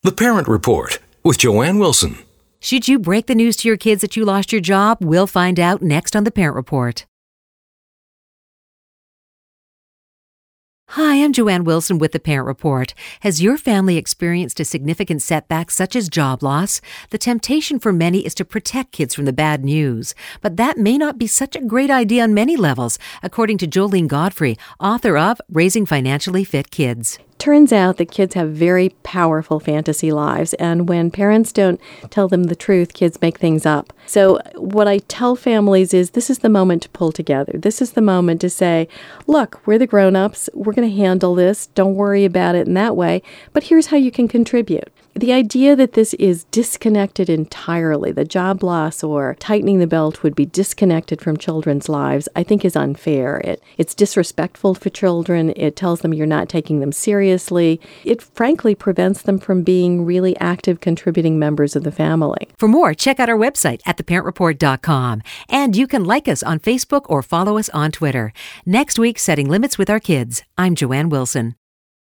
The Parent Report with Joanne Wilson. Should you break the news to your kids that you lost your job? We'll find out next on The Parent Report. Hi, I'm Joanne Wilson with The Parent Report. Has your family experienced a significant setback such as job loss? The temptation for many is to protect kids from the bad news. But that may not be such a great idea on many levels, according to Jolene Godfrey, author of Raising Financially Fit Kids. Turns out that kids have very powerful fantasy lives, and when parents don't tell them the truth, kids make things up. So what I tell families is this is the moment to pull together. This is the moment to say, look, we're the grown-ups. We're going to handle this. Don't worry about it in that way. But here's how you can contribute. The idea that this is disconnected entirely, the job loss or tightening the belt would be disconnected from children's lives, I think is unfair. It's disrespectful for children. It tells them you're not taking them seriously. It frankly prevents them from being really active, contributing members of the family. For more, check out our website at theparentreport.com. And you can like us on Facebook or follow us on Twitter. Next week, Setting Limits with Our Kids. I'm Joanne Wilson.